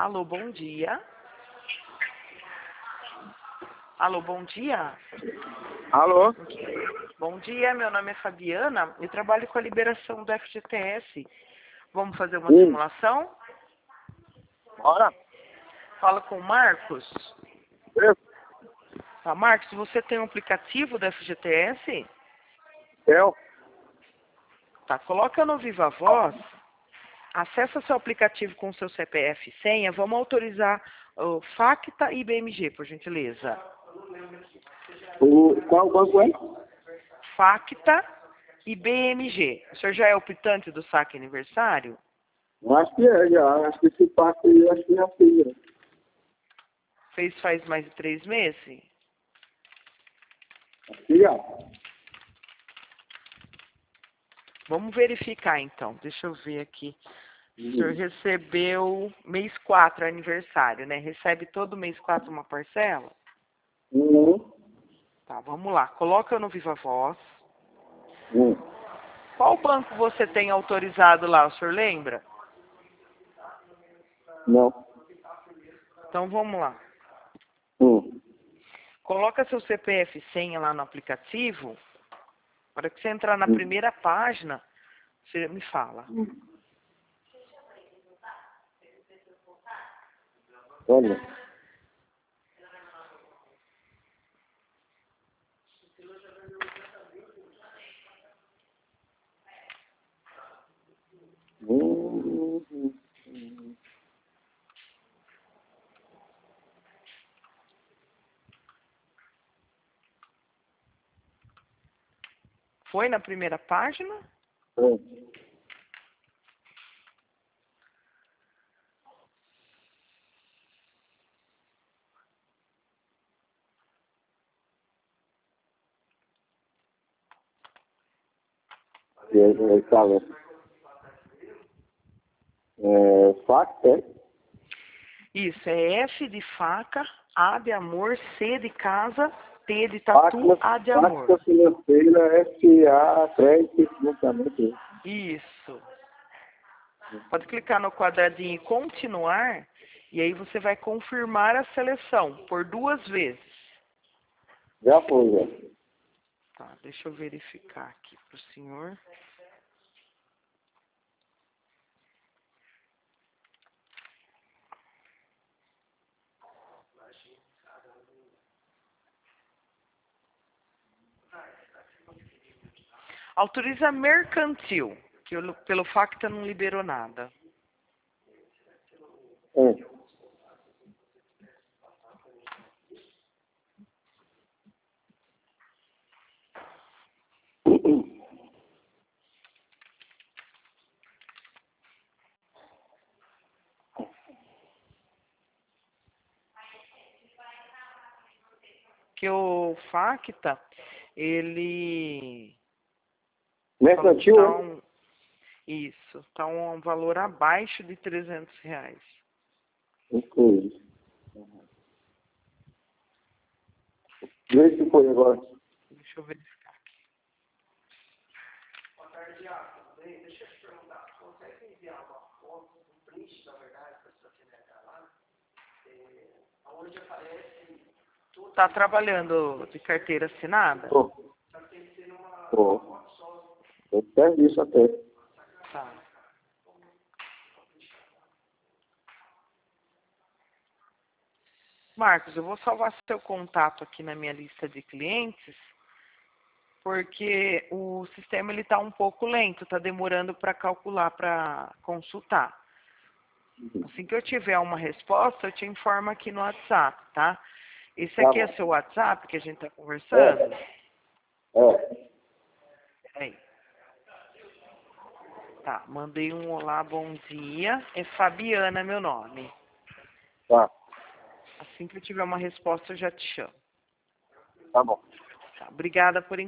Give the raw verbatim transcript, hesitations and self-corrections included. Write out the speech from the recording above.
Alô, bom dia. Alô, bom dia. Alô? Bom dia, meu nome é Fabiana. Eu trabalho com a liberação do F G T S. Vamos fazer uma Sim. simulação? Bora? Fala com o Marcos. Eu? Tá, Marcos, você tem um aplicativo do F G T S? Eu? Tá, coloca no Viva Voz. Acessa seu aplicativo com seu C P F e senha. Vamos autorizar o Facta e B M G, por gentileza. O, qual banco é? Facta e B M G. O senhor já é optante do saque aniversário? Eu acho que é, já. Acho que esse passo aí, acho que já fiz. já. Fez faz mais de três meses? Acho que já. Vamos verificar então. Deixa eu ver aqui. O Uhum. senhor recebeu mês quatro, aniversário, né? Recebe todo mês quatro uma parcela? Uhum. Tá, vamos lá. Coloca no Viva Voz. Uhum. Qual banco você tem autorizado lá, o senhor lembra? Não. Então vamos lá. Uhum. Coloca seu C P F e senha lá no aplicativo. Na hora que você entrar na Uhum. primeira página, você me fala. Uhum. Olha. Uhum. Foi na primeira página? Uhum. E aí, aí tava. É, fax, é? Isso, é F de faca, A de amor, C de casa, T de tatu, Máquina, A de amor. máquina financeira, S A, crédito, financiamento. Isso. Pode clicar no quadradinho e continuar, e aí você vai confirmar a seleção por duas vezes. Já foi, já. Tá, deixa eu verificar aqui para o senhor. Autoriza mercantil, que eu, pelo Facta não liberou nada. É. Que o Facta, ele... Mercantil, tá é? um, isso, tá um valor abaixo de trezentos reais. Inclusive. Vê se foi agora. Deixa eu verificar aqui. Boa tarde, tudo bem? Deixa eu te perguntar, você consegue enviar uma foto, um print, na verdade, para sua C N H lá? É, onde aparece... Tá trabalhando de carteira assinada? Tô. Tô. Eu perdi isso até. Tá. Marcos, eu vou salvar seu contato aqui na minha lista de clientes, porque o sistema ele está um pouco lento, está demorando para calcular, para consultar. Assim que eu tiver uma resposta, eu te informo aqui no WhatsApp, tá? Esse Tá aqui é bom. seu WhatsApp que a gente está conversando? É. É. Aí. Tá, mandei um olá, bom dia. É Fabiana meu nome. Tá. Assim que eu tiver uma resposta, eu já te chamo. Tá bom. Tá, obrigada por